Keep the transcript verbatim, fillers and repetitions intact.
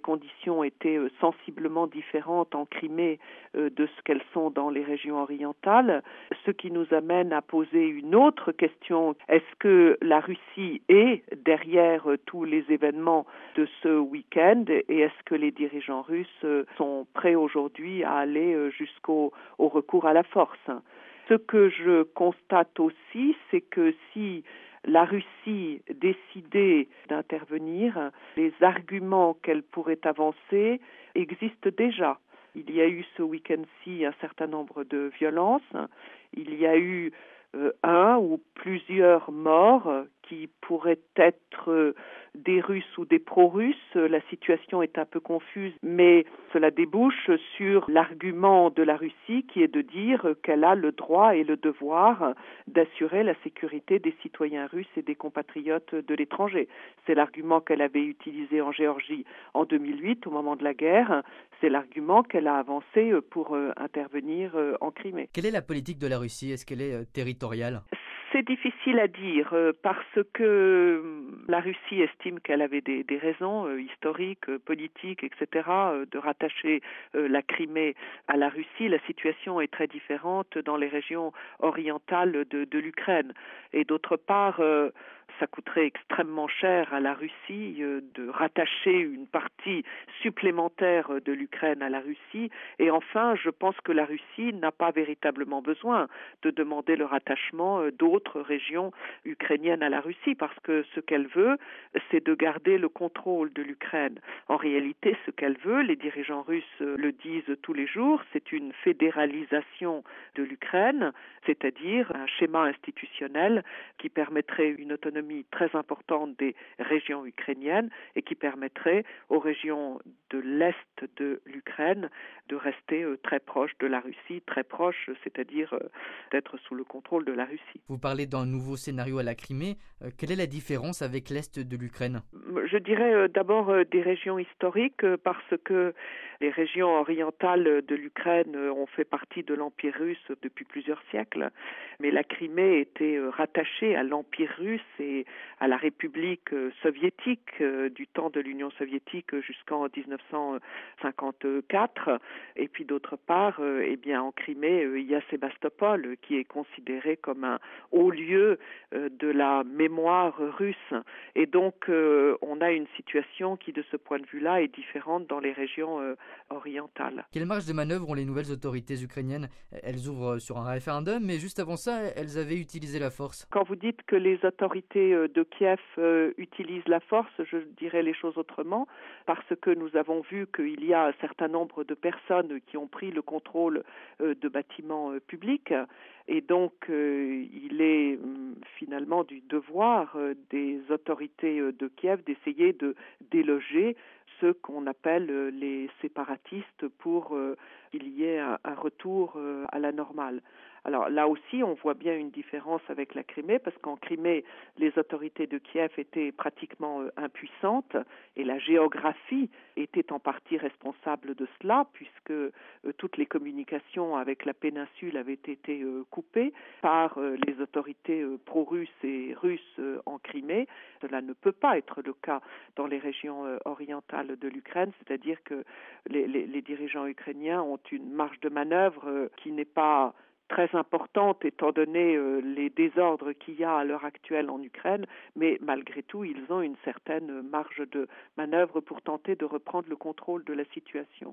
conditions étaient sensiblement différentes en Crimée de ce qu'elles sont dans les régions orientales, ce qui nous amène à poser une autre question. Est-ce que la Russie est derrière tous les événements de ce week-end et est-ce que les dirigeants russes sont prêts aujourd'hui à aller jusqu'au au recours à la force? Ce que je constate aussi, c'est que si la Russie décidait d'intervenir, les arguments qu'elle pourrait avancer existent déjà. Il y a eu ce week-end-ci un certain nombre de violences. Il y a eu euh, un ou plusieurs morts qui pourraient être euh, des Russes ou des pro-Russes. La situation est un peu confuse, mais cela débouche sur l'argument de la Russie qui est de dire qu'elle a le droit et le devoir d'assurer la sécurité des citoyens russes et des compatriotes de l'étranger. C'est l'argument qu'elle avait utilisé en Géorgie en deux mille huit au moment de la guerre. C'est l'argument qu'elle a avancé pour euh, intervenir euh, en Crimée. Quelle est la politique de la Russie? Est-ce qu'elle est euh, territoriale? C'est difficile à dire euh, parce que euh, la Russie estime qu'elle avait des, des raisons euh, historiques, euh, politiques, et cetera, euh, de rattacher euh, la Crimée à la Russie. La situation est très différente dans les régions orientales de, de l'Ukraine. Et d'autre part, euh, ça coûterait extrêmement cher à la Russie euh, de rattacher une partie supplémentaire de l'Ukraine à la Russie. Et enfin, je pense que la Russie n'a pas véritablement besoin de demander le rattachement euh, d'autres régions ukrainiennes à la Russie, parce que ce qu'elle veut, c'est de garder le contrôle de l'Ukraine. En réalité, ce qu'elle veut, les dirigeants russes le disent tous les jours, c'est une fédéralisation de l'Ukraine, c'est-à-dire un schéma institutionnel qui permettrait une autonomie très importante des régions ukrainiennes et qui permettrait aux régions de l'Est de l'Ukraine de rester très proches de la Russie, très proches, c'est-à-dire d'être sous le contrôle de la Russie. Vous parlez d'un nouveau scénario à la Crimée. Euh, quelle est la différence avec l'Est de l'Ukraine? Je dirais euh, d'abord euh, des régions historiques euh, parce que les régions orientales de l'Ukraine euh, ont fait partie de l'Empire russe depuis plusieurs siècles, mais la Crimée était euh, rattachée à l'Empire russe et à la République euh, soviétique euh, du temps de l'Union soviétique jusqu'en dix-neuf cent cinquante-quatre. Et puis d'autre part, euh, eh bien en Crimée, euh, il y a Sébastopol qui est considéré comme un haut lieu euh, de la mémoire russe. Et donc, euh, on a une situation qui, de ce point de vue-là, est différente dans les régions euh, orientales. Quelle marge de manœuvre ont les nouvelles autorités ukrainiennes? Elles ouvrent sur un référendum, mais juste avant ça, elles avaient utilisé la force. Quand vous dites que les autorités de Kiev euh, utilisent la force, je dirais les choses autrement, parce que nous avons vu qu'il y a un certain nombre de personnes qui ont pris le contrôle euh, de bâtiments euh, publics, et donc euh, il est euh, finalement du devoir euh, des autorités euh, de Kiev d'essayer de déloger ceux qu'on appelle euh, les séparatistes pour euh, qu'il y ait un, un retour euh, à la normale. Alors là aussi, on voit bien une différence avec la Crimée, parce qu'en Crimée, les autorités de Kiev étaient pratiquement euh, impuissantes, et la géographie était en partie responsable de cela, puisque euh, toutes les communications avec la péninsule avaient été euh, coupées par euh, les autorités euh, pro-russes et russes euh, en Crimée. Cela ne peut pas être le cas dans les régions euh, orientales de l'Ukraine, c'est-à-dire que les, les, les dirigeants ukrainiens ont une marge de manœuvre euh, qui n'est pas très importante étant donné euh, les désordres qu'il y a à l'heure actuelle en Ukraine, mais malgré tout, ils ont une certaine marge de manœuvre pour tenter de reprendre le contrôle de la situation.